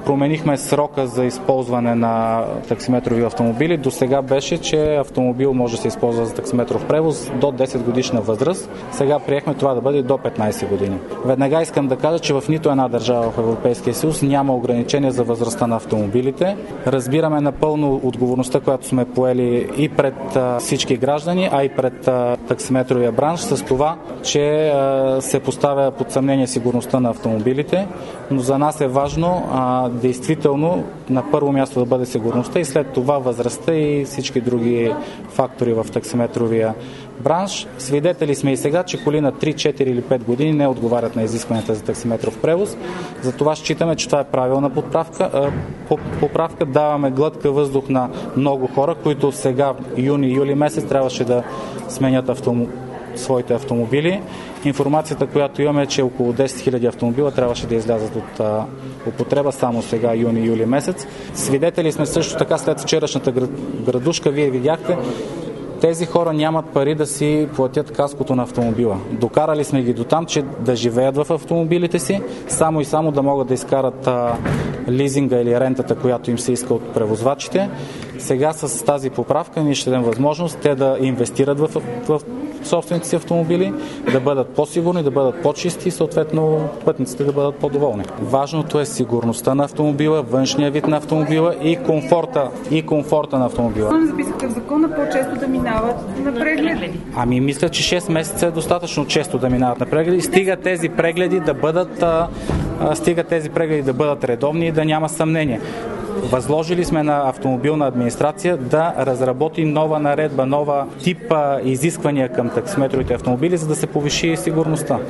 променихме срока за използване на таксиметрови автомобили. До сега беше, че автомобил може да се използва за таксиметров превоз до 10 годишна възраст. Сега приехме това да бъде до 15 години. Веднага искам да кажа, че в нито една държава в Европейския съюз няма ограничения за възрастта на автомобилите. Разбираме напълно отговорността, която сме поели и пред всички граждани, а и пред таксиметровия бранш с това, че се поставя под съмнение сигурността на автомобилите, но за нас е важно действително на първо място да бъде сигурността и след това възрастта и всички други фактори в таксиметровия бранш. Свидетели сме и сега, че коли на 3, 4 или 5 години не отговарят на изискванията за таксиметров превоз. Затова считаме, че това е правилна поправка. Даваме глътка въздух на много хора, които сега, юни-юли месец, трябваше да сменят своите автомобили. Информацията, която имаме, е, че около 10 000 автомобила трябваше да излязат от употреба само сега, юни-юли месец. Свидетели сме също така след вчерашната градушка, вие видяхте, тези хора нямат пари да си платят каското на автомобила. Докарали сме ги до там, че да живеят в автомобилите си, само и само да могат да изкарат лизинга или рентата, която им се иска от превозвачите. Сега с тази поправка ние ще дадем възможност те да инвестират в собствените си автомобили, да бъдат по-сигурни, да бъдат по-чисти и съответно пътниците да бъдат по-доволни. Важното е сигурността на автомобила, външния вид на автомобила и комфорта на автомобила. Защо не записахте в закона по-често да минават на прегледи? Мисля, че 6 месеца е достатъчно често да минават на прегледи. Стига тези прегледи да бъдат редовни и да няма съмнение. Възложили сме на автомобилна администрация да разработи нова наредба, нова тип изисквания към таксиметровите автомобили, за да се повиши сигурността.